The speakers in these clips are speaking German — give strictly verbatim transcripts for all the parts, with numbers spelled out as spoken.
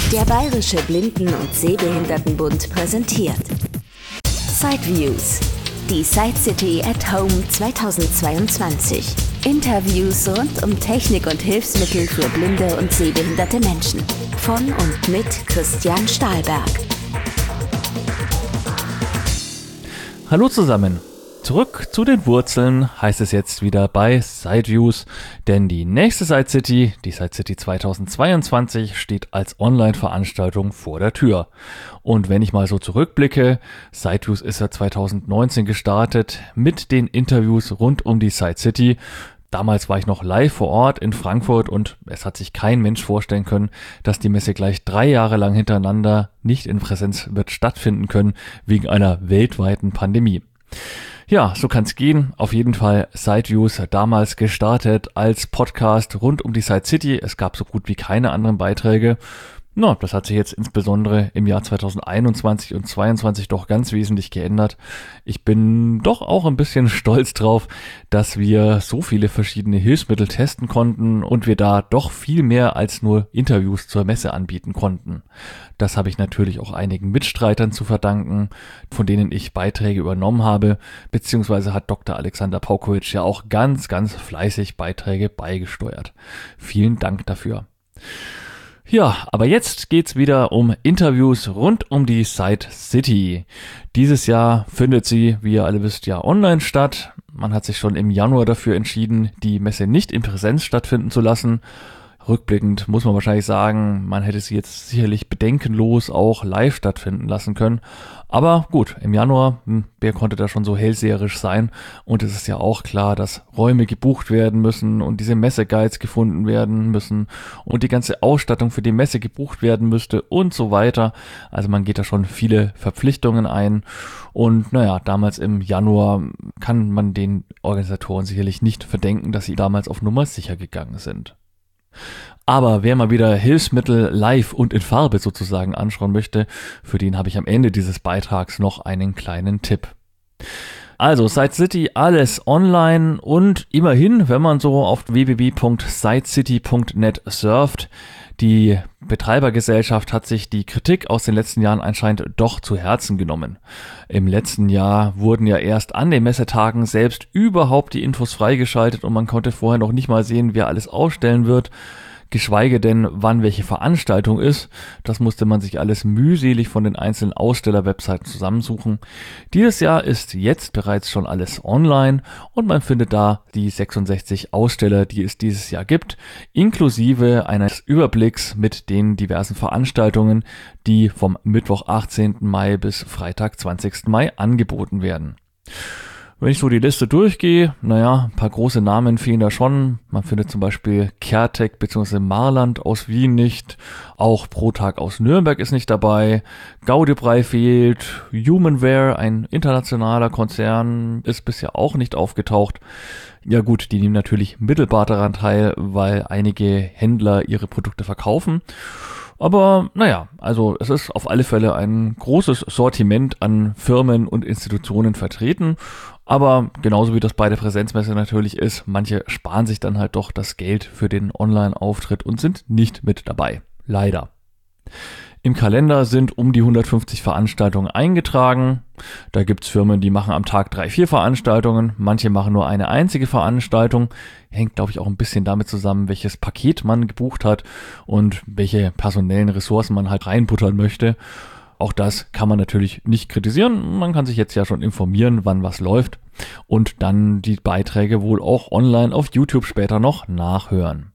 Der Bayerische Blinden- und Sehbehindertenbund präsentiert Sideviews, die Sidecity at Home zweitausendzweiundzwanzig. Interviews rund um Technik und Hilfsmittel für blinde und sehbehinderte Menschen. Von und mit Christian Stahlberg. Hallo zusammen. Zurück zu den Wurzeln heißt es jetzt wieder bei Sideviews, denn die nächste Sidecity, die Sidecity zweitausendzweiundzwanzig, steht als Online-Veranstaltung vor der Tür. Und wenn ich mal so zurückblicke, Sideviews ist ja zweitausendneunzehn gestartet mit den Interviews rund um die Sidecity. Damals war ich noch live vor Ort in Frankfurt und es hat sich kein Mensch vorstellen können, dass die Messe gleich drei Jahre lang hintereinander nicht in Präsenz wird stattfinden können, wegen einer weltweiten Pandemie. Ja, so kann's gehen. Auf jeden Fall Sideviews damals gestartet als Podcast rund um die Sidecity. Es gab so gut wie keine anderen Beiträge. Na, das hat sich jetzt insbesondere im Jahr zweitausendeinundzwanzig und zweitausendzweiundzwanzig doch ganz wesentlich geändert. Ich bin doch auch ein bisschen stolz drauf, dass wir so viele verschiedene Hilfsmittel testen konnten und wir da doch viel mehr als nur Interviews zur Messe anbieten konnten. Das habe ich natürlich auch einigen Mitstreitern zu verdanken, von denen ich Beiträge übernommen habe, beziehungsweise hat Doktor Alexander Paukowitsch ja auch ganz, ganz fleißig Beiträge beigesteuert. Vielen Dank dafür. Ja, aber jetzt geht's wieder um Interviews rund um die Sidecity. Dieses Jahr findet sie, wie ihr alle wisst, ja online statt. Man hat sich schon im Januar dafür entschieden, die Messe nicht in Präsenz stattfinden zu lassen. Rückblickend muss man wahrscheinlich sagen, man hätte sie jetzt sicherlich bedenkenlos auch live stattfinden lassen können. Aber gut, im Januar, wer konnte da schon so hellseherisch sein? Und es ist ja auch klar, dass Räume gebucht werden müssen und diese Messeguides gefunden werden müssen und die ganze Ausstattung für die Messe gebucht werden müsste und so weiter. Also man geht da schon viele Verpflichtungen ein. Und naja, damals im Januar kann man den Organisatoren sicherlich nicht verdenken, dass sie damals auf Nummer sicher gegangen sind. Aber wer mal wieder Hilfsmittel live und in Farbe sozusagen anschauen möchte, für den habe ich am Ende dieses Beitrags noch einen kleinen Tipp. Also Sidecity, alles online und immerhin, wenn man so auf w w w punkt sidecity punkt net surft, die Betreibergesellschaft hat sich die Kritik aus den letzten Jahren anscheinend doch zu Herzen genommen. Im letzten Jahr wurden ja erst an den Messetagen selbst überhaupt die Infos freigeschaltet und man konnte vorher noch nicht mal sehen, wer alles ausstellen wird. Geschweige denn, wann welche Veranstaltung ist. Das musste man sich alles mühselig von den einzelnen Aussteller-Webseiten zusammensuchen. Dieses Jahr ist jetzt bereits schon alles online und man findet da die sechsundsechzig Aussteller, die es dieses Jahr gibt, inklusive eines Überblicks mit den diversen Veranstaltungen, die vom Mittwoch achtzehnten Mai bis Freitag zwanzigsten Mai angeboten werden. Wenn ich so die Liste durchgehe, naja, ein paar große Namen fehlen da schon. Man findet zum Beispiel Caretech bzw. Marland aus Wien nicht. Auch ProTag aus Nürnberg ist nicht dabei. Gaudebrei fehlt. Humanware, ein internationaler Konzern, ist bisher auch nicht aufgetaucht. Ja gut, die nehmen natürlich mittelbar daran teil, weil einige Händler ihre Produkte verkaufen. Aber naja, also es ist auf alle Fälle ein großes Sortiment an Firmen und Institutionen vertreten. Aber genauso wie das bei der Präsenzmesse natürlich ist, manche sparen sich dann halt doch das Geld für den Online-Auftritt und sind nicht mit dabei. Leider. Im Kalender sind um die hundertfünfzig Veranstaltungen eingetragen. Da gibt's Firmen, die machen am Tag drei, vier Veranstaltungen. Manche machen nur eine einzige Veranstaltung. Hängt, glaube ich, auch ein bisschen damit zusammen, welches Paket man gebucht hat und welche personellen Ressourcen man halt reinbuttern möchte. Auch das kann man natürlich nicht kritisieren. Man kann sich jetzt ja schon informieren, wann was läuft und dann die Beiträge wohl auch online auf YouTube später noch nachhören.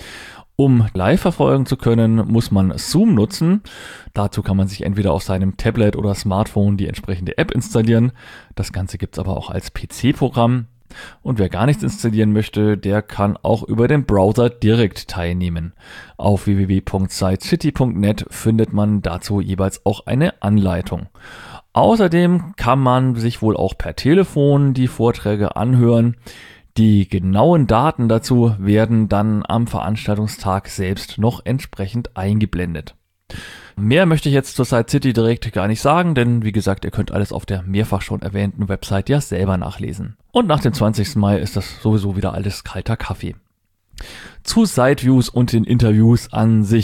Um live verfolgen zu können, muss man Zoom nutzen. Dazu kann man sich entweder auf seinem Tablet oder Smartphone die entsprechende App installieren. Das Ganze gibt's aber auch als P C-Programm. Und wer gar nichts installieren möchte, der kann auch über den Browser direkt teilnehmen. Auf w w w punkt sidecity punkt net findet man dazu jeweils auch eine Anleitung. Außerdem kann man sich wohl auch per Telefon die Vorträge anhören. Die genauen Daten dazu werden dann am Veranstaltungstag selbst noch entsprechend eingeblendet. Mehr möchte ich jetzt zur Sidecity direkt gar nicht sagen, denn wie gesagt, ihr könnt alles auf der mehrfach schon erwähnten Website ja selber nachlesen. Und nach dem zwanzigsten Mai ist das sowieso wieder alles kalter Kaffee. Zu Sideviews und den Interviews an sich.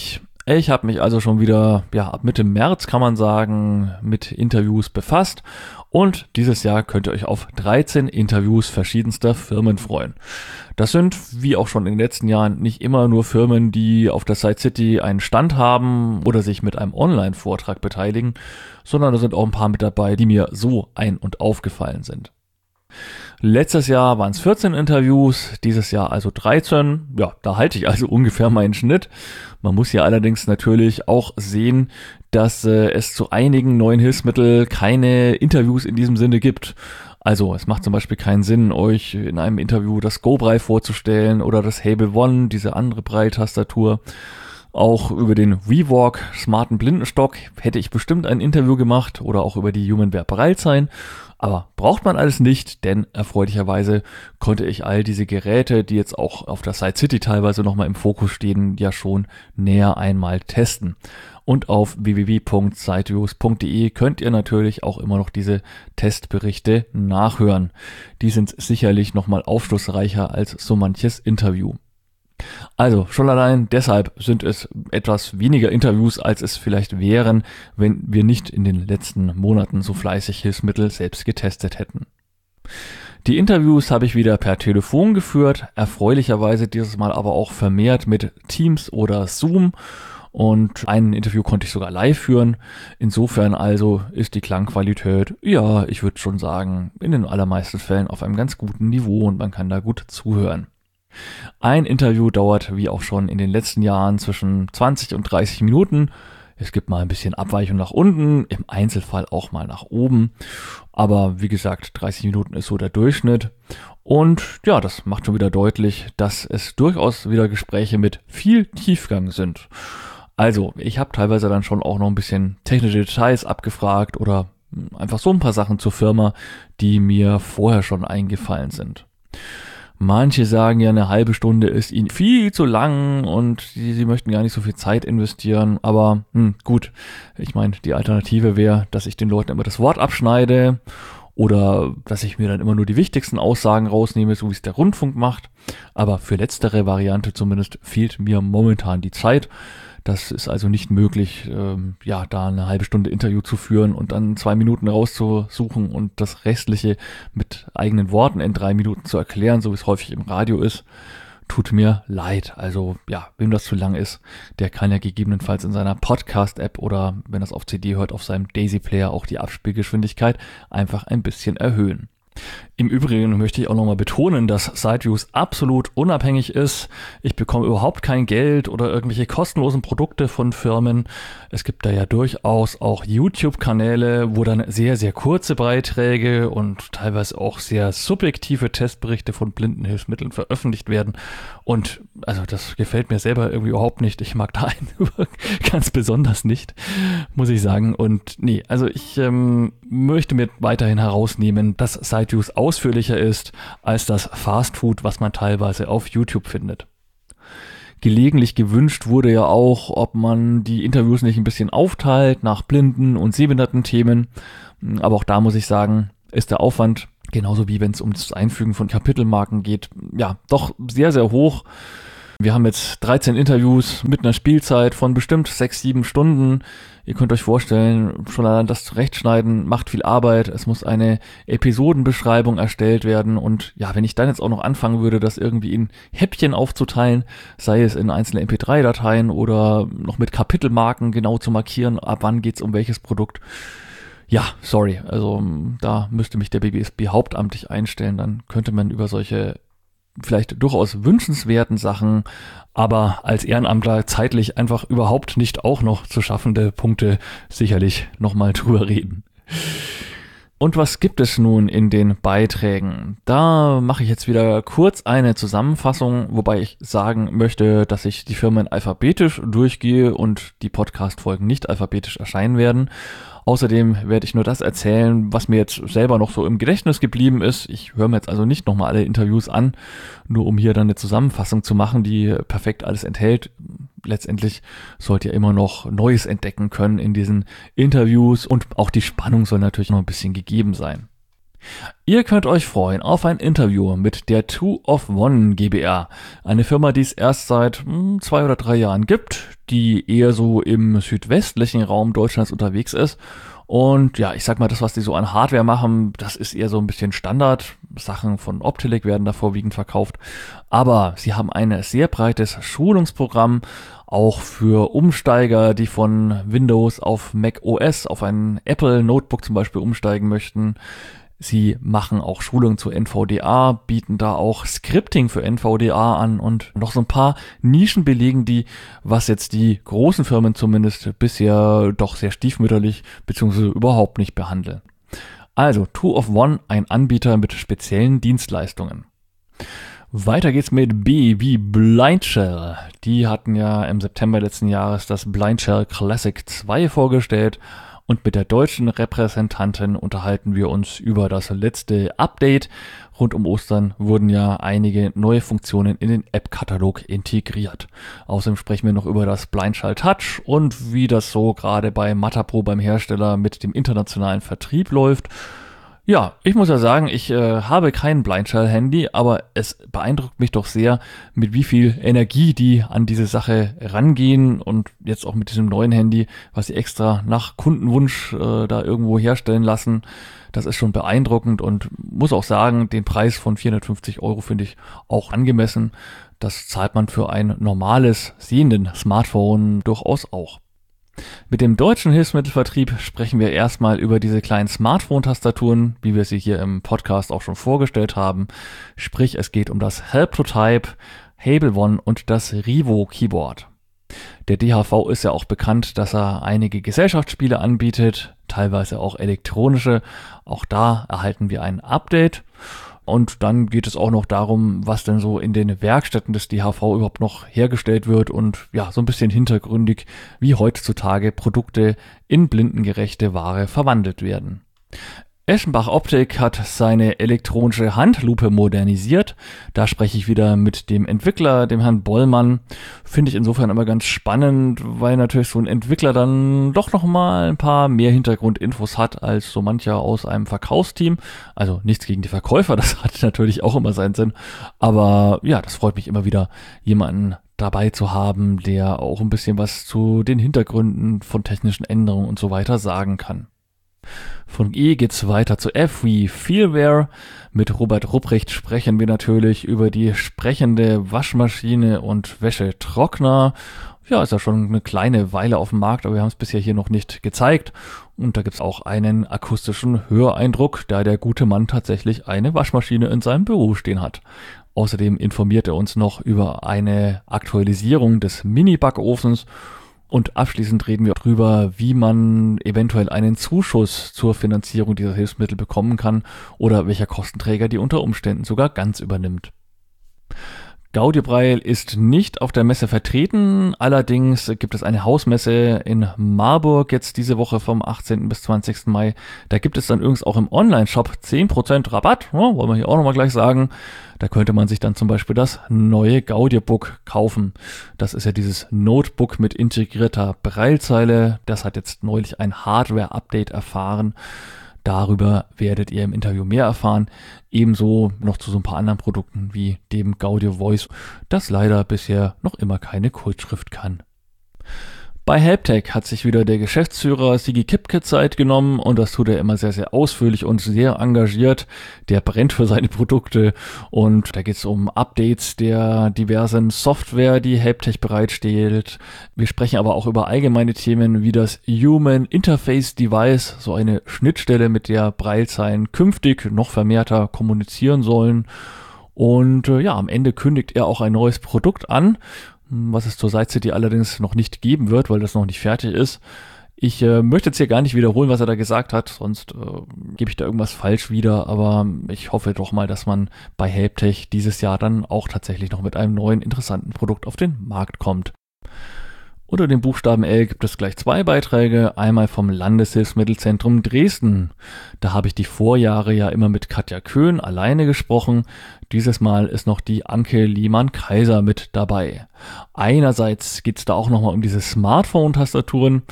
Ich habe mich also schon wieder, ja, ab Mitte März kann man sagen, mit Interviews befasst und dieses Jahr könnt ihr euch auf dreizehn Interviews verschiedenster Firmen freuen. Das sind, wie auch schon in den letzten Jahren, nicht immer nur Firmen, die auf der Side City einen Stand haben oder sich mit einem Online-Vortrag beteiligen, sondern da sind auch ein paar mit dabei, die mir so ein- und aufgefallen sind. Letztes Jahr waren es vierzehn Interviews, dieses Jahr also dreizehn. Ja, da halte ich also ungefähr meinen Schnitt. Man muss ja allerdings natürlich auch sehen, dass äh, es zu einigen neuen Hilfsmitteln keine Interviews in diesem Sinne gibt. Also es macht zum Beispiel keinen Sinn, euch in einem Interview das Go-Braille vorzustellen oder das Hable One, diese andere Braille-Tastatur. Auch über den WeWalk smarten Blindenstock hätte ich bestimmt ein Interview gemacht oder auch über die HumanWare Braillesign. Aber braucht man alles nicht, denn erfreulicherweise konnte ich all diese Geräte, die jetzt auch auf der Side City teilweise nochmal im Fokus stehen, ja schon näher einmal testen. Und auf w w w punkt sideviews punkt d e könnt ihr natürlich auch immer noch diese Testberichte nachhören. Die sind sicherlich nochmal aufschlussreicher als so manches Interview. Also schon allein deshalb sind es etwas weniger Interviews, als es vielleicht wären, wenn wir nicht in den letzten Monaten so fleißig Hilfsmittel selbst getestet hätten. Die Interviews habe ich wieder per Telefon geführt, erfreulicherweise dieses Mal aber auch vermehrt mit Teams oder Zoom. Und ein Interview konnte ich sogar live führen. Insofern also ist die Klangqualität, ja, ich würde schon sagen, in den allermeisten Fällen auf einem ganz guten Niveau und man kann da gut zuhören. Ein Interview dauert, wie auch schon in den letzten Jahren, zwischen zwanzig und dreißig Minuten. Es gibt mal ein bisschen Abweichung nach unten, im Einzelfall auch mal nach oben. Aber wie gesagt, dreißig Minuten ist so der Durchschnitt. Und ja, das macht schon wieder deutlich, dass es durchaus wieder Gespräche mit viel Tiefgang sind. Also, ich habe teilweise dann schon auch noch ein bisschen technische Details abgefragt oder einfach so ein paar Sachen zur Firma, die mir vorher schon eingefallen sind. Manche sagen ja, eine halbe Stunde ist ihnen viel zu lang und sie, sie möchten gar nicht so viel Zeit investieren. Aber hm, gut, ich meine, die Alternative wäre, dass ich den Leuten immer das Wort abschneide oder dass ich mir dann immer nur die wichtigsten Aussagen rausnehme, so wie es der Rundfunk macht. Aber für letztere Variante zumindest fehlt mir momentan die Zeit. Das ist also nicht möglich, ähm, ja, da eine halbe Stunde Interview zu führen und dann zwei Minuten rauszusuchen und das Restliche mit eigenen Worten in drei Minuten zu erklären, so wie es häufig im Radio ist. Tut mir leid. Also ja, wem das zu lang ist, der kann ja gegebenenfalls in seiner Podcast-App oder wenn das auf C D hört, auf seinem Daisy-Player auch die Abspielgeschwindigkeit einfach ein bisschen erhöhen. Im Übrigen möchte ich auch nochmal betonen, dass Sideviews absolut unabhängig ist. Ich bekomme überhaupt kein Geld oder irgendwelche kostenlosen Produkte von Firmen. Es gibt da ja durchaus auch YouTube-Kanäle, wo dann sehr, sehr kurze Beiträge und teilweise auch sehr subjektive Testberichte von Blindenhilfsmitteln veröffentlicht werden. Und also das gefällt mir selber irgendwie überhaupt nicht. Ich mag da einen ganz besonders nicht, muss ich sagen. Und nee, also ich ähm, möchte mir weiterhin herausnehmen, dass Sideviews ausführlicher ist als das Fastfood, was man teilweise auf YouTube findet. Gelegentlich gewünscht wurde ja auch, ob man die Interviews nicht ein bisschen aufteilt nach blinden und sehbehinderten Themen. Aber auch da muss ich sagen, ist der Aufwand, genauso wie wenn es um das Einfügen von Kapitelmarken geht, ja, doch sehr, sehr hoch. Wir haben jetzt dreizehn Interviews mit einer Spielzeit von bestimmt sechs, sieben Stunden. Ihr könnt euch vorstellen, schon allein das Zurechtschneiden macht viel Arbeit. Es muss eine Episodenbeschreibung erstellt werden. Und ja, wenn ich dann jetzt auch noch anfangen würde, das irgendwie in Häppchen aufzuteilen, sei es in einzelne M P drei Dateien oder noch mit Kapitelmarken genau zu markieren, ab wann geht's um welches Produkt. Ja, sorry, also da müsste mich der B B S B hauptamtlich einstellen. Dann könnte man über solche vielleicht durchaus wünschenswerten Sachen, aber als Ehrenamtler zeitlich einfach überhaupt nicht auch noch zu schaffende Punkte sicherlich nochmal drüber reden. Und was gibt es nun in den Beiträgen? Da mache ich jetzt wieder kurz eine Zusammenfassung, wobei ich sagen möchte, dass ich die Firmen alphabetisch durchgehe und die Podcast-Folgen nicht alphabetisch erscheinen werden. Außerdem werde ich nur das erzählen, was mir jetzt selber noch so im Gedächtnis geblieben ist. Ich höre mir jetzt also nicht nochmal alle Interviews an, nur um hier dann eine Zusammenfassung zu machen, die perfekt alles enthält. Letztendlich sollt ihr immer noch Neues entdecken können in diesen Interviews und auch die Spannung soll natürlich noch ein bisschen gegeben sein. Ihr könnt euch freuen auf ein Interview mit der Two of One GbR, eine Firma, die es erst seit mh, zwei oder drei Jahren gibt, die eher so im südwestlichen Raum Deutschlands unterwegs ist. Und ja, ich sag mal, das, was die so an Hardware machen, das ist eher so ein bisschen Standard. Sachen von Optelec werden da vorwiegend verkauft. Aber sie haben ein sehr breites Schulungsprogramm, auch für Umsteiger, die von Windows auf Mac O S, auf ein Apple Notebook zum Beispiel umsteigen möchten. Sie machen auch Schulungen zu N V D A, bieten da auch Scripting für N V D A an und noch so ein paar Nischen belegen die, was jetzt die großen Firmen zumindest bisher doch sehr stiefmütterlich bzw. überhaupt nicht behandeln. Also Two of One, ein Anbieter mit speziellen Dienstleistungen. Weiter geht's mit B wie Blindshell. Die hatten ja im September letzten Jahres das Blindshell Classic zwei vorgestellt. Und mit der deutschen Repräsentantin unterhalten wir uns über das letzte Update. Rund um Ostern wurden ja einige neue Funktionen in den App-Katalog integriert. Außerdem sprechen wir noch über das Blindshell Touch und wie das so gerade bei Matterpro beim Hersteller mit dem internationalen Vertrieb läuft. Ja, ich muss ja sagen, ich äh, habe kein Blindshell-Handy, aber es beeindruckt mich doch sehr, mit wie viel Energie die an diese Sache rangehen und jetzt auch mit diesem neuen Handy, was sie extra nach Kundenwunsch äh, da irgendwo herstellen lassen. Das ist schon beeindruckend und muss auch sagen, den Preis von vierhundertfünfzig Euro finde ich auch angemessen. Das zahlt man für ein normales sehenden Smartphone durchaus auch. Mit dem deutschen Hilfsmittelvertrieb sprechen wir erstmal über diese kleinen Smartphone-Tastaturen, wie wir sie hier im Podcast auch schon vorgestellt haben. Sprich, es geht um das Help-to-Type, Hable One und das Rivo Keyboard. Der D H V ist ja auch bekannt, dass er einige Gesellschaftsspiele anbietet, teilweise auch elektronische. Auch da erhalten wir ein Update. Und dann geht es auch noch darum, was denn so in den Werkstätten des D H V überhaupt noch hergestellt wird und ja, so ein bisschen hintergründig, wie heutzutage Produkte in blindengerechte Ware verwandelt werden. Eschenbach Optik hat seine elektronische Handlupe modernisiert. Da spreche ich wieder mit dem Entwickler, dem Herrn Bollmann. Finde ich insofern immer ganz spannend, weil natürlich so ein Entwickler dann doch nochmal ein paar mehr Hintergrundinfos hat als so mancher aus einem Verkaufsteam. Also nichts gegen die Verkäufer, das hat natürlich auch immer seinen Sinn. Aber ja, das freut mich immer wieder, jemanden dabei zu haben, der auch ein bisschen was zu den Hintergründen von technischen Änderungen und so weiter sagen kann. Von E geht's weiter zu F wie Feelware. Mit Robert Rupprecht sprechen wir natürlich über die sprechende Waschmaschine und Wäschetrockner. Ja, ist ja schon eine kleine Weile auf dem Markt, aber wir haben es bisher hier noch nicht gezeigt. Und da gibt's auch einen akustischen Höreindruck, da der gute Mann tatsächlich eine Waschmaschine in seinem Büro stehen hat. Außerdem informiert er uns noch über eine Aktualisierung des Mini-Backofens. Und abschließend reden wir darüber, wie man eventuell einen Zuschuss zur Finanzierung dieser Hilfsmittel bekommen kann oder welcher Kostenträger die unter Umständen sogar ganz übernimmt. Gaudibreil ist nicht auf der Messe vertreten, allerdings gibt es eine Hausmesse in Marburg jetzt diese Woche vom achtzehnten bis zwanzigsten Mai. Da gibt es dann übrigens auch im Online-Shop zehn Prozent Rabatt, ja, wollen wir hier auch nochmal gleich sagen. Da könnte man sich dann zum Beispiel das neue Gaudi-Book kaufen. Das ist ja dieses Notebook mit integrierter Braillezeile. Das hat jetzt neulich ein Hardware-Update erfahren. Darüber werdet ihr im Interview mehr erfahren. Ebenso noch zu so ein paar anderen Produkten wie dem Gaudio Voice, das leider bisher noch immer keine Kurzschrift kann. Bei Helptech hat sich wieder der Geschäftsführer Sigi Kipke Zeit genommen und das tut er immer sehr, sehr ausführlich und sehr engagiert. Der brennt für seine Produkte und da geht es um Updates der diversen Software, die Helptech bereitstellt. Wir sprechen aber auch über allgemeine Themen wie das Human Interface Device, so eine Schnittstelle, mit der Braillezeilen künftig noch vermehrter kommunizieren sollen. Und äh, ja, am Ende kündigt er auch ein neues Produkt an, was es zur Side City allerdings noch nicht geben wird, weil das noch nicht fertig ist. Ich äh, möchte jetzt hier gar nicht wiederholen, was er da gesagt hat, sonst äh, gebe ich da irgendwas falsch wieder, aber ich hoffe doch mal, dass man bei Helptech dieses Jahr dann auch tatsächlich noch mit einem neuen, interessanten Produkt auf den Markt kommt. Unter dem Buchstaben L gibt es gleich zwei Beiträge, einmal vom Landeshilfsmittelzentrum Dresden. Da habe ich die Vorjahre ja immer mit Katja Köhn alleine gesprochen. Dieses Mal ist noch die Anke Liemann-Kaiser mit dabei. Einerseits geht es da auch nochmal um diese Smartphone-Tastaturen.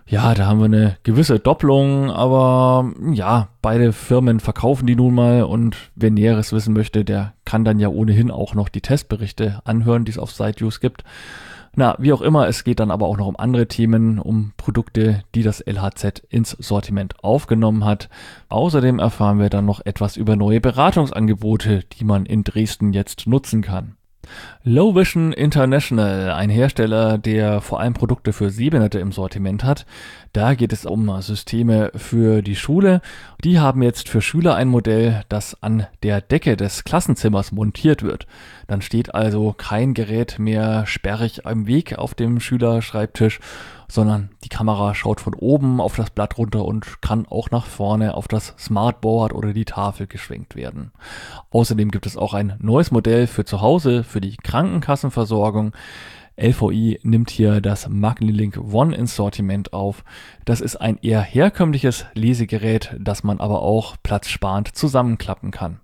Ja, da haben wir eine gewisse Doppelung, aber ja, beide Firmen verkaufen die nun mal und wer Näheres wissen möchte, der kann dann ja ohnehin auch noch die Testberichte anhören, die es auf SiteViews gibt. Na, wie auch immer, es geht dann aber auch noch um andere Themen, um Produkte, die das L H Z ins Sortiment aufgenommen hat. Außerdem erfahren wir dann noch etwas über neue Beratungsangebote, die man in Dresden jetzt nutzen kann. Low Vision International, ein Hersteller, der vor allem Produkte für Sehbehinderte im Sortiment hat. Da geht es um Systeme für die Schule. Die haben jetzt für Schüler ein Modell, das an der Decke des Klassenzimmers montiert wird. Dann steht also kein Gerät mehr sperrig am Weg auf dem Schülerschreibtisch, sondern die Kamera schaut von oben auf das Blatt runter und kann auch nach vorne auf das Smartboard oder die Tafel geschwenkt werden. Außerdem gibt es auch ein neues Modell für zu Hause, für die Krankenkassenversorgung. L V I nimmt hier das MagniLink One ins Sortiment auf. Das ist ein eher herkömmliches Lesegerät, das man aber auch platzsparend zusammenklappen kann.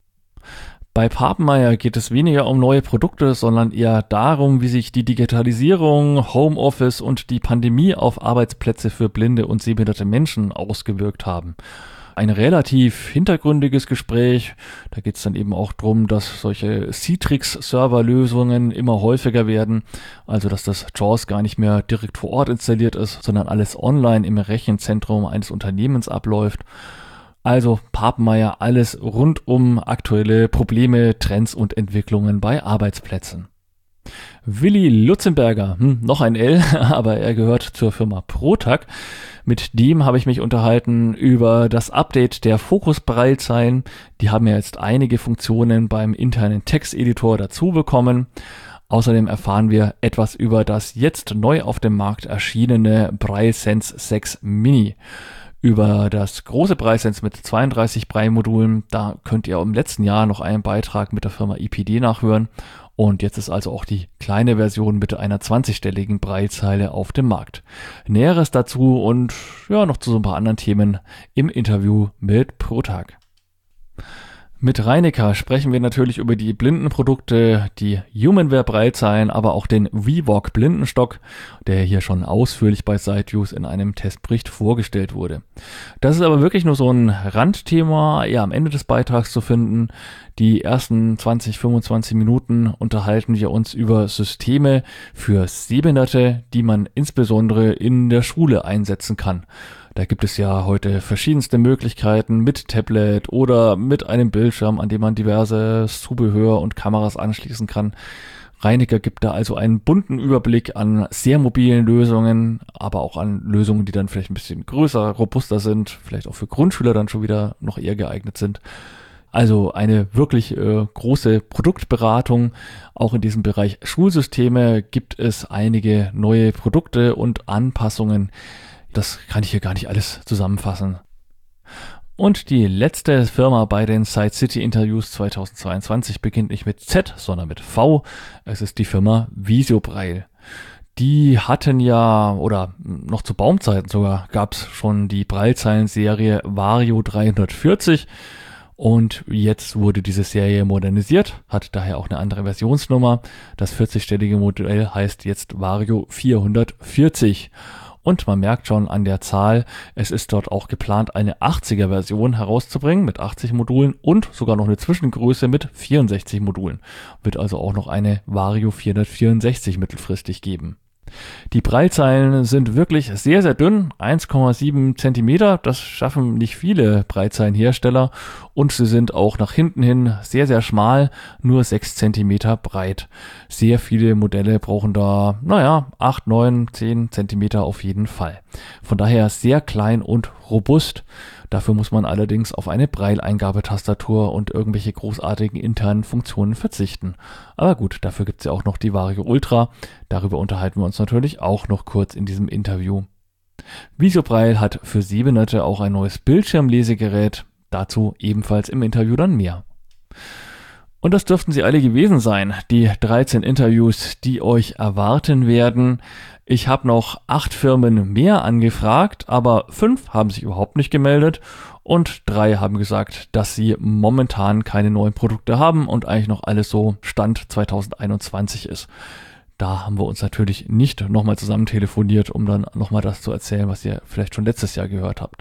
Bei Papenmeier geht es weniger um neue Produkte, sondern eher darum, wie sich die Digitalisierung, Homeoffice und die Pandemie auf Arbeitsplätze für blinde und sehbehinderte Menschen ausgewirkt haben. Ein relativ hintergründiges Gespräch. Da geht es dann eben auch darum, dass solche Citrix-Server-Lösungen immer häufiger werden. Also dass das JAWS gar nicht mehr direkt vor Ort installiert ist, sondern alles online im Rechenzentrum eines Unternehmens abläuft. Also Papenmeier, alles rund um aktuelle Probleme, Trends und Entwicklungen bei Arbeitsplätzen. Willi Lutzenberger, hm, noch ein L, aber er gehört zur Firma Protag. Mit dem habe ich mich unterhalten über das Update der Fokus-Braillezeilen. Die haben ja jetzt einige Funktionen beim internen Texteditor dazu bekommen. Außerdem erfahren wir etwas über das jetzt neu auf dem Markt erschienene BrailleSense sechs Mini. Über das große BrailleSense mit zweiunddreißig Braille-Modulen, da könnt ihr im letzten Jahr noch einen Beitrag mit der Firma I P D nachhören. Und jetzt ist also auch die kleine Version mit einer zwanzigstelligen Braillezeile auf dem Markt. Näheres dazu und ja noch zu so ein paar anderen Themen im Interview mit Protag. Mit Reinecker sprechen wir natürlich über die Blindenprodukte, die Humanware Braillezeilen, aber auch den ViVoc Blindenstock, der hier schon ausführlich bei SiteViews in einem Testbericht vorgestellt wurde. Das ist aber wirklich nur so ein Randthema, eher am Ende des Beitrags zu finden. Die ersten zwanzig, fünfundzwanzig Minuten unterhalten wir uns über Systeme für Sehbehinderte, die man insbesondere in der Schule einsetzen kann. Da gibt es ja heute verschiedenste Möglichkeiten mit Tablet oder mit einem Bildschirm, an dem man diverses Zubehör und Kameras anschließen kann. Reinecker gibt da also einen bunten Überblick an sehr mobilen Lösungen, aber auch an Lösungen, die dann vielleicht ein bisschen größer, robuster sind, vielleicht auch für Grundschüler dann schon wieder noch eher geeignet sind. Also eine wirklich äh, große Produktberatung. Auch in diesem Bereich Schulsysteme gibt es einige neue Produkte und Anpassungen. Das kann ich hier gar nicht alles zusammenfassen. Und die letzte Firma bei den Site City Interviews zweitausendzweiundzwanzig beginnt nicht mit Z, sondern mit V. Es ist die Firma Visiobraille. Die hatten ja, oder noch zu Baumzeiten sogar, gab es schon die Braillezeilen-Serie Vario dreihundertvierzig. Und jetzt wurde diese Serie modernisiert, hat daher auch eine andere Versionsnummer. Das vierzigstellige Modell heißt jetzt Vario vierhundertvierzig. Und man merkt schon an der Zahl, es ist dort auch geplant, eine achtziger-Version herauszubringen mit achtzig Modulen und sogar noch eine Zwischengröße mit vierundsechzig Modulen. Wird also auch noch eine Vario vierhundertvierundsechzig mittelfristig geben. Die Braillezeilen sind wirklich sehr, sehr dünn, eins Komma sieben Zentimeter, das schaffen nicht viele Braillezeilenhersteller und sie sind auch nach hinten hin sehr, sehr schmal, nur sechs Zentimeter breit. Sehr viele Modelle brauchen da, naja, acht, neun, zehn Zentimeter auf jeden Fall. Von daher sehr klein und robust. Dafür muss man allerdings auf eine Braille-Eingabetastatur und irgendwelche großartigen internen Funktionen verzichten. Aber gut, dafür gibt es ja auch noch die Vario Ultra. Darüber unterhalten wir uns natürlich auch noch kurz in diesem Interview. Visiobraille hat für Sehbehinderte auch ein neues Bildschirmlesegerät. Dazu ebenfalls im Interview dann mehr. Und das dürften sie alle gewesen sein, die dreizehn Interviews, die euch erwarten werden. Ich habe noch acht Firmen mehr angefragt, aber fünf haben sich überhaupt nicht gemeldet und drei haben gesagt, dass sie momentan keine neuen Produkte haben und eigentlich noch alles so Stand zweitausendeinundzwanzig ist. Da haben wir uns natürlich nicht nochmal zusammen telefoniert, um dann nochmal das zu erzählen, was ihr vielleicht schon letztes Jahr gehört habt.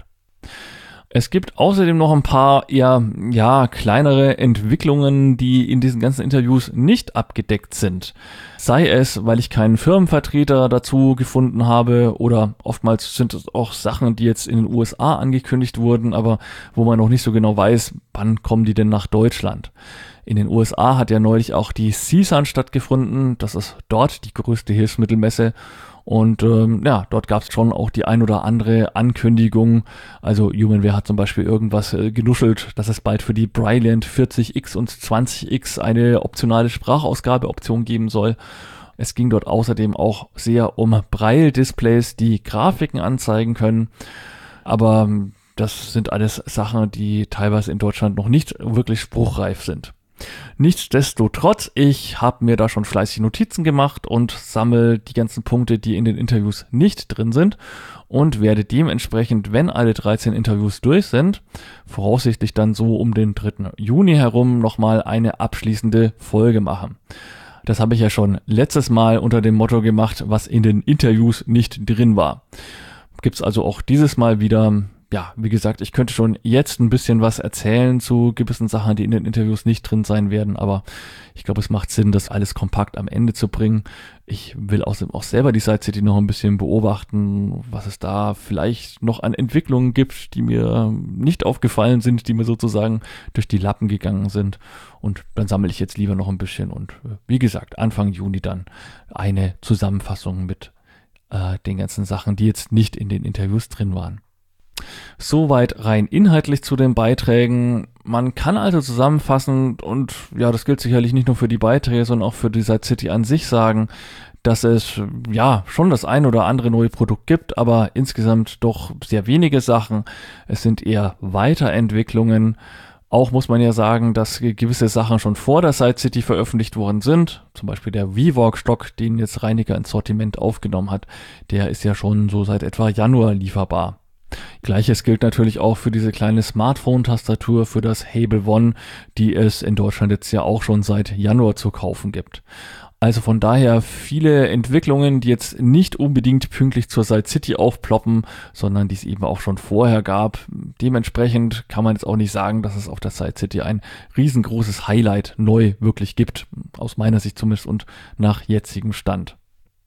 Es gibt außerdem noch ein paar eher, ja, kleinere Entwicklungen, die in diesen ganzen Interviews nicht abgedeckt sind. Sei es, weil ich keinen Firmenvertreter dazu gefunden habe, oder oftmals sind es auch Sachen, die jetzt in den U S A angekündigt wurden, aber wo man noch nicht so genau weiß, wann kommen die denn nach Deutschland. In den U S A hat ja neulich auch die C S U N stattgefunden. Das ist dort die größte Hilfsmittelmesse. Und ähm, ja, dort gab es schon auch die ein oder andere Ankündigung. Also Humanware hat zum Beispiel irgendwas äh, genuschelt, dass es bald für die Brilliant vierzig X und zwanzig X eine optionale Sprachausgabeoption geben soll. Es ging dort außerdem auch sehr um Braille-Displays, die Grafiken anzeigen können. Aber das sind alles Sachen, die teilweise in Deutschland noch nicht wirklich spruchreif sind. Nichtsdestotrotz, ich habe mir da schon fleißig Notizen gemacht und sammle die ganzen Punkte, die in den Interviews nicht drin sind, und werde dementsprechend, wenn alle dreizehn Interviews durch sind, voraussichtlich dann so um den dritten Juni herum nochmal eine abschließende Folge machen. Das habe ich ja schon letztes Mal unter dem Motto gemacht, was in den Interviews nicht drin war. Gibt's also auch dieses Mal wieder. Ja, wie gesagt, ich könnte schon jetzt ein bisschen was erzählen zu gewissen Sachen, die in den Interviews nicht drin sein werden, aber ich glaube, es macht Sinn, das alles kompakt am Ende zu bringen. Ich will außerdem auch selber die Side City noch ein bisschen beobachten, was es da vielleicht noch an Entwicklungen gibt, die mir nicht aufgefallen sind, die mir sozusagen durch die Lappen gegangen sind. Und dann sammle ich jetzt lieber noch ein bisschen und wie gesagt, Anfang Juni dann eine Zusammenfassung mit äh, den ganzen Sachen, die jetzt nicht in den Interviews drin waren. Soweit rein inhaltlich zu den Beiträgen. Man kann also zusammenfassend, und ja, das gilt sicherlich nicht nur für die Beiträge, sondern auch für die Side City an sich sagen, dass es ja schon das ein oder andere neue Produkt gibt, aber insgesamt doch sehr wenige Sachen. Es sind eher Weiterentwicklungen. Auch muss man ja sagen, dass gewisse Sachen schon vor der Side City veröffentlicht worden sind. Zum Beispiel der V-Walk-Stock, den jetzt Reinecker ins Sortiment aufgenommen hat, der ist ja schon so seit etwa Januar lieferbar. Gleiches gilt natürlich auch für diese kleine Smartphone-Tastatur für das Hable One, die es in Deutschland jetzt ja auch schon seit Januar zu kaufen gibt. Also von daher viele Entwicklungen, die jetzt nicht unbedingt pünktlich zur Side City aufploppen, sondern die es eben auch schon vorher gab. Dementsprechend kann man jetzt auch nicht sagen, dass es auf der Side City ein riesengroßes Highlight neu wirklich gibt, aus meiner Sicht zumindest und nach jetzigem Stand.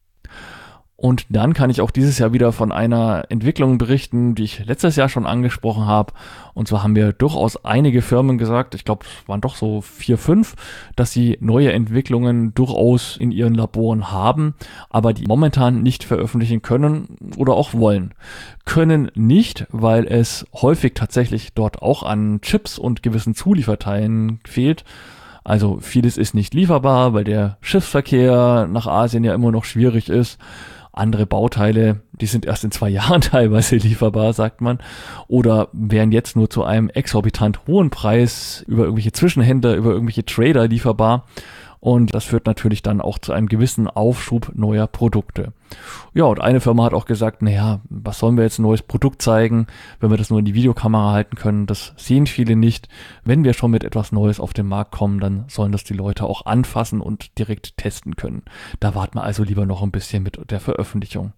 Und dann kann ich auch dieses Jahr wieder von einer Entwicklung berichten, die ich letztes Jahr schon angesprochen habe. Und zwar haben mir durchaus einige Firmen gesagt, ich glaube, es waren doch so vier, fünf, dass sie neue Entwicklungen durchaus in ihren Laboren haben, aber die momentan nicht veröffentlichen können oder auch wollen. Können nicht, weil es häufig tatsächlich dort auch an Chips und gewissen Zulieferteilen fehlt. Also vieles ist nicht lieferbar, weil der Schiffsverkehr nach Asien ja immer noch schwierig ist. Andere Bauteile, die sind erst in zwei Jahren teilweise lieferbar, sagt man, oder wären jetzt nur zu einem exorbitant hohen Preis über irgendwelche Zwischenhändler, über irgendwelche Trader lieferbar. Und das führt natürlich dann auch zu einem gewissen Aufschub neuer Produkte. Ja, und eine Firma hat auch gesagt, naja, was sollen wir jetzt ein neues Produkt zeigen, wenn wir das nur in die Videokamera halten können? Das sehen viele nicht. Wenn wir schon mit etwas Neues auf den Markt kommen, dann sollen das die Leute auch anfassen und direkt testen können. Da warten wir also lieber noch ein bisschen mit der Veröffentlichung.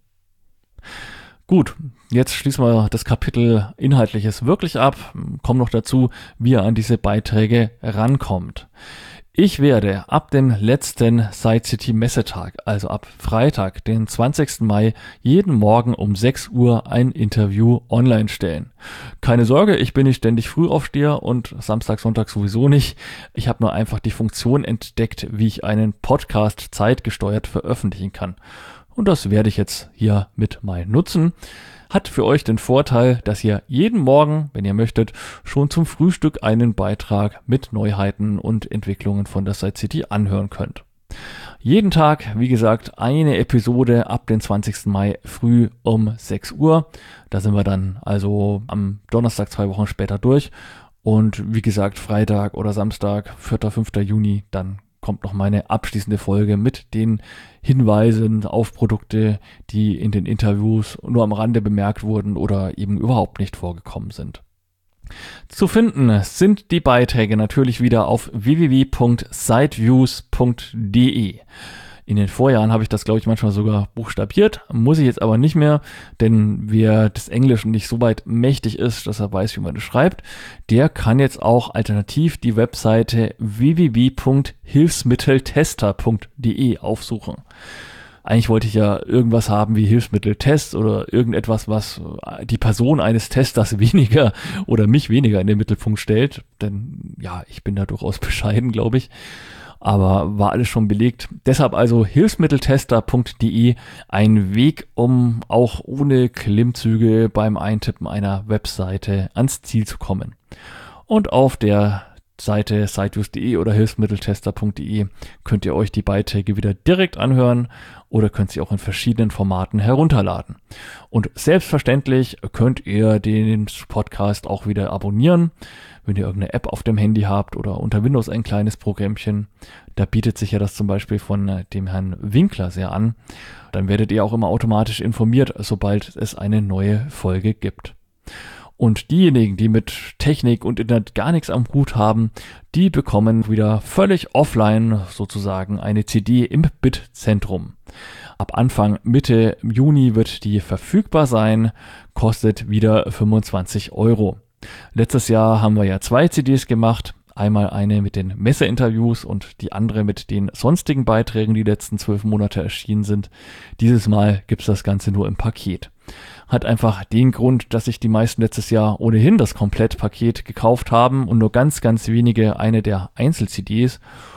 Gut, jetzt schließen wir das Kapitel Inhaltliches wirklich ab. Kommen noch dazu, wie ihr an diese Beiträge rankommt. Ich werde ab dem letzten Side City Messetag, also ab Freitag, den zwanzigsten Mai, jeden Morgen um sechs Uhr ein Interview online stellen. Keine Sorge, ich bin nicht ständig Frühaufsteher und Samstag, Sonntag sowieso nicht. Ich habe nur einfach die Funktion entdeckt, wie ich einen Podcast zeitgesteuert veröffentlichen kann. Und das werde ich jetzt hier mit mal nutzen. Hat für euch den Vorteil, dass ihr jeden Morgen, wenn ihr möchtet, schon zum Frühstück einen Beitrag mit Neuheiten und Entwicklungen von der Side City anhören könnt. Jeden Tag, wie gesagt, eine Episode ab den zwanzigsten Mai früh um sechs Uhr. Da sind wir dann also am Donnerstag zwei Wochen später durch. Und wie gesagt, Freitag oder Samstag, vierter, fünfter Juni, dann kommt noch meine abschließende Folge mit den Hinweisen auf Produkte, die in den Interviews nur am Rande bemerkt wurden oder eben überhaupt nicht vorgekommen sind. Zu finden sind die Beiträge natürlich wieder auf w w w punkt sideviews punkt d e. In den Vorjahren habe ich das, glaube ich, manchmal sogar buchstabiert, muss ich jetzt aber nicht mehr, denn wer des Englischen nicht so weit mächtig ist, dass er weiß, wie man das schreibt, der kann jetzt auch alternativ die Webseite w w w punkt hilfsmitteltester punkt d e aufsuchen. Eigentlich wollte ich ja irgendwas haben wie Hilfsmitteltest oder irgendetwas, was die Person eines Testers weniger oder mich weniger in den Mittelpunkt stellt, denn ja, ich bin da durchaus bescheiden, glaube ich. Aber war alles schon belegt. Deshalb also hilfsmitteltester punkt d e, ein Weg, um auch ohne Klimmzüge beim Eintippen einer Webseite ans Ziel zu kommen. Und auf der Seite siteviews punkt d e oder hilfsmitteltester punkt d e könnt ihr euch die Beiträge wieder direkt anhören oder könnt sie auch in verschiedenen Formaten herunterladen. Und selbstverständlich könnt ihr den Podcast auch wieder abonnieren, wenn ihr irgendeine App auf dem Handy habt oder unter Windows ein kleines Programmchen. Da bietet sich ja das zum Beispiel von dem Herrn Winkler sehr an. Dann werdet ihr auch immer automatisch informiert, sobald es eine neue Folge gibt. Und diejenigen, die mit Technik und Internet gar nichts am Hut haben, die bekommen wieder völlig offline sozusagen eine C D im Bitzentrum. Ab Anfang Mitte Juni wird die verfügbar sein, kostet wieder fünfundzwanzig Euro. Letztes Jahr haben wir ja zwei C Ds gemacht. Einmal eine mit den Messeinterviews und die andere mit den sonstigen Beiträgen, die letzten zwölf Monate erschienen sind. Dieses Mal gibt's das Ganze nur im Paket. Hat einfach den Grund, dass sich die meisten letztes Jahr ohnehin das Komplettpaket gekauft haben und nur ganz, ganz wenige eine der Einzel-C Ds.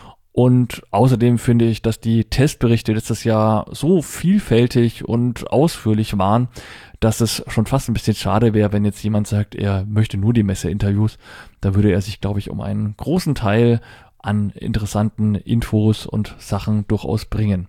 Und außerdem finde ich, dass die Testberichte letztes Jahr so vielfältig und ausführlich waren, dass es schon fast ein bisschen schade wäre, wenn jetzt jemand sagt, er möchte nur die Messeinterviews. Da würde er sich, glaube ich, um einen großen Teil an interessanten Infos und Sachen durchaus bringen.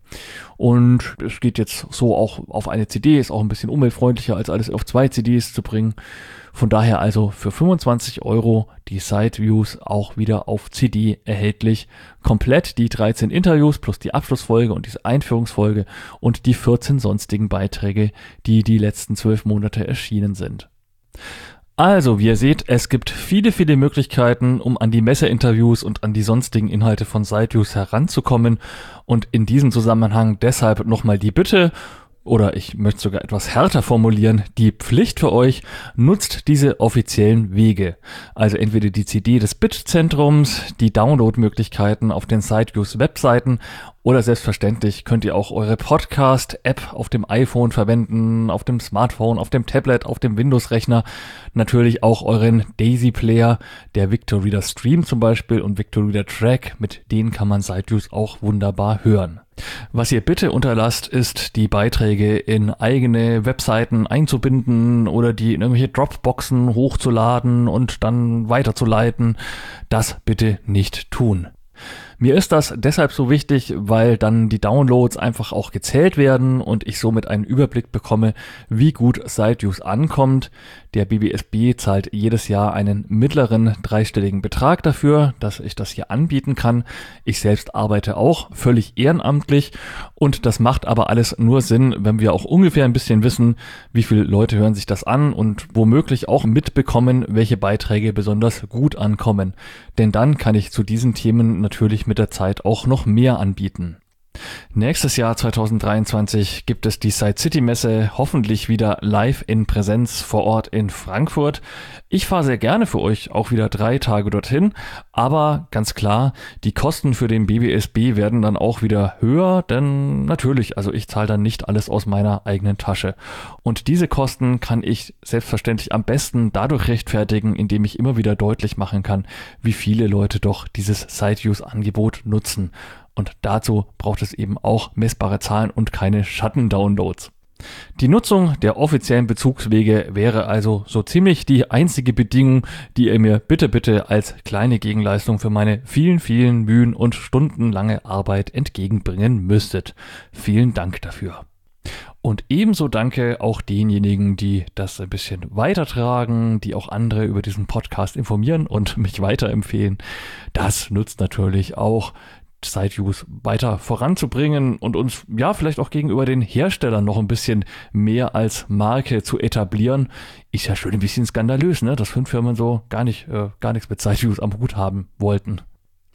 Und es geht jetzt so auch auf eine C D, ist auch ein bisschen umweltfreundlicher, als alles auf zwei C Ds zu bringen. Von daher also für fünfundzwanzig Euro die Siteviews auch wieder auf C D erhältlich. Komplett die dreizehn Interviews plus die Abschlussfolge und diese Einführungsfolge und die vierzehn sonstigen Beiträge, die die letzten zwölf Monate erschienen sind. Also, wie ihr seht, es gibt viele, viele Möglichkeiten, um an die Messeinterviews und an die sonstigen Inhalte von Siteviews heranzukommen. Und in diesem Zusammenhang deshalb nochmal die Bitte, oder ich möchte sogar etwas härter formulieren, die Pflicht für euch, nutzt diese offiziellen Wege. Also entweder die C D des Bitzentrums, die Downloadmöglichkeiten auf den Siteviews Webseiten oder selbstverständlich könnt ihr auch eure Podcast-App auf dem iPhone verwenden, auf dem Smartphone, auf dem Tablet, auf dem Windows-Rechner. Natürlich auch euren Daisy-Player, der Victor Reader Stream zum Beispiel und Victor Reader Track, mit denen kann man Siteviews auch wunderbar hören. Was ihr bitte unterlasst, ist, die Beiträge in eigene Webseiten einzubinden oder die in irgendwelche Dropboxen hochzuladen und dann weiterzuleiten. Das bitte nicht tun. Mir ist das deshalb so wichtig, weil dann die Downloads einfach auch gezählt werden und ich somit einen Überblick bekomme, wie gut Siteviews ankommt. Der B B S B zahlt jedes Jahr einen mittleren dreistelligen Betrag dafür, dass ich das hier anbieten kann. Ich selbst arbeite auch völlig ehrenamtlich und das macht aber alles nur Sinn, wenn wir auch ungefähr ein bisschen wissen, wie viele Leute hören sich das an und womöglich auch mitbekommen, welche Beiträge besonders gut ankommen. Denn dann kann ich zu diesen Themen natürlich mit der Zeit auch noch mehr anbieten. Nächstes Jahr zweitausenddreiundzwanzig gibt es die Site City Messe hoffentlich wieder live in Präsenz vor Ort in Frankfurt. Ich fahre sehr gerne für euch auch wieder drei Tage dorthin, aber ganz klar, die Kosten für den B B S B werden dann auch wieder höher, denn natürlich, also ich zahle dann nicht alles aus meiner eigenen Tasche. Und diese Kosten kann ich selbstverständlich am besten dadurch rechtfertigen, indem ich immer wieder deutlich machen kann, wie viele Leute doch dieses Siteviews-Angebot nutzen. Und dazu braucht es eben auch messbare Zahlen und keine Schattendownloads. Die Nutzung der offiziellen Bezugswege wäre also so ziemlich die einzige Bedingung, die ihr mir bitte, bitte als kleine Gegenleistung für meine vielen, vielen Mühen und stundenlange Arbeit entgegenbringen müsstet. Vielen Dank dafür. Und ebenso danke auch denjenigen, die das ein bisschen weitertragen, die auch andere über diesen Podcast informieren und mich weiterempfehlen. Das nutzt natürlich auch Siteviews weiter voranzubringen und uns ja vielleicht auch gegenüber den Herstellern noch ein bisschen mehr als Marke zu etablieren. Ist ja schon ein bisschen skandalös, ne, dass fünf Firmen so gar nicht, äh, gar nichts mit Siteviews am Hut haben wollten.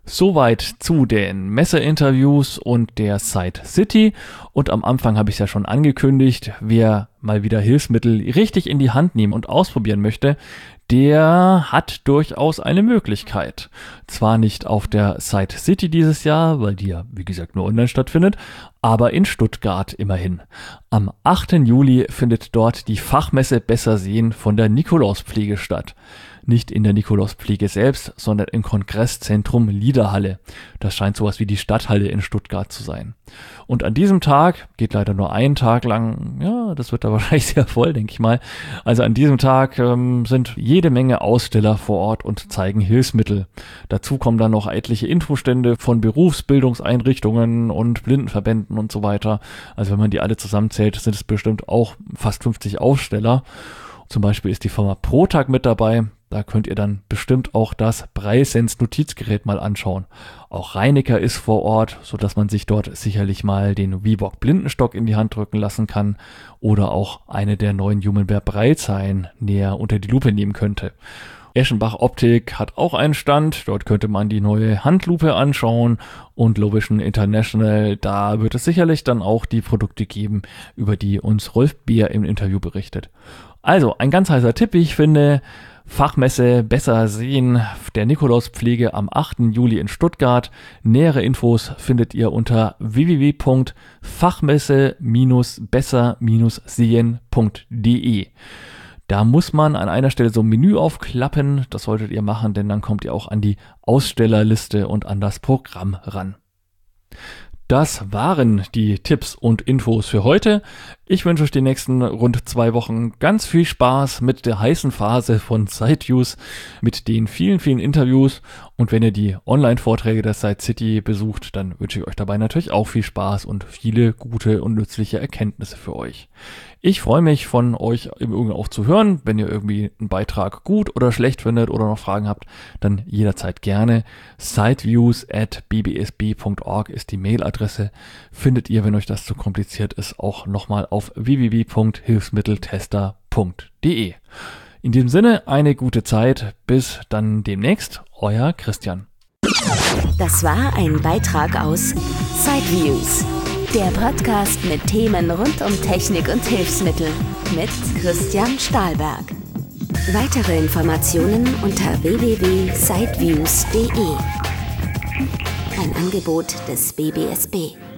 Soweit zu den Messeinterviews und der Site City. Und am Anfang habe ich es ja schon angekündigt, wer mal wieder Hilfsmittel richtig in die Hand nehmen und ausprobieren möchte, der hat durchaus eine Möglichkeit. Zwar nicht auf der Site City dieses Jahr, weil die ja, wie gesagt, nur online stattfindet, aber in Stuttgart immerhin. Am achten Juli findet dort die Fachmesse Besser Sehen von der Nikolauspflege statt. Nicht in der Nikolauspflege selbst, sondern im Kongresszentrum Liederhalle. Das scheint sowas wie die Stadthalle in Stuttgart zu sein. Und an diesem Tag, geht leider nur einen Tag lang, ja, das wird da wahrscheinlich sehr voll, denke ich mal. Also an diesem Tag ähm, sind jede Menge Aussteller vor Ort und zeigen Hilfsmittel. Dazu kommen dann noch etliche Infostände von Berufsbildungseinrichtungen und Blindenverbänden und so weiter. Also wenn man die alle zusammenzählt, sind es bestimmt auch fast fünfzig Aussteller. Zum Beispiel ist die Firma Protag mit dabei. Da könnt ihr dann bestimmt auch das Breisens Notizgerät mal anschauen. Auch Reinecker ist vor Ort, sodass man sich dort sicherlich mal den Vivoc Blindenstock in die Hand drücken lassen kann oder auch eine der neuen Humanware Breitzeilen näher unter die Lupe nehmen könnte. Eschenbach Optik hat auch einen Stand, dort könnte man die neue Handlupe anschauen und Lovision International, da wird es sicherlich dann auch die Produkte geben, über die uns Rolf Beer im Interview berichtet. Also ein ganz heißer Tipp, wie ich finde, Fachmesse Besser Sehen der Nikolauspflege am achten Juli in Stuttgart. Nähere Infos findet ihr unter w w w punkt fachmesse besser sehen punkt d e. Da muss man an einer Stelle so ein Menü aufklappen, das solltet ihr machen, denn dann kommt ihr auch an die Ausstellerliste und an das Programm ran. Das waren die Tipps und Infos für heute. Ich wünsche euch die nächsten rund zwei Wochen ganz viel Spaß mit der heißen Phase von SiteViews, mit den vielen, vielen Interviews. Und wenn ihr die Online-Vorträge der Site City besucht, dann wünsche ich euch dabei natürlich auch viel Spaß und viele gute und nützliche Erkenntnisse für euch. Ich freue mich, von euch im Übrigen auch zu hören. Wenn ihr irgendwie einen Beitrag gut oder schlecht findet oder noch Fragen habt, dann jederzeit gerne. siteviews at b b s b punkt org ist die Mailadresse. Findet ihr, wenn euch das zu kompliziert ist, auch nochmal auf w w w punkt hilfsmitteltester punkt d e. In diesem Sinne, eine gute Zeit. Bis dann demnächst. Euer Christian. Das war ein Beitrag aus SiteViews, der Podcast mit Themen rund um Technik und Hilfsmittel mit Christian Stahlberg. Weitere Informationen unter w w w punkt siteviews punkt d e. Ein Angebot des B B S B.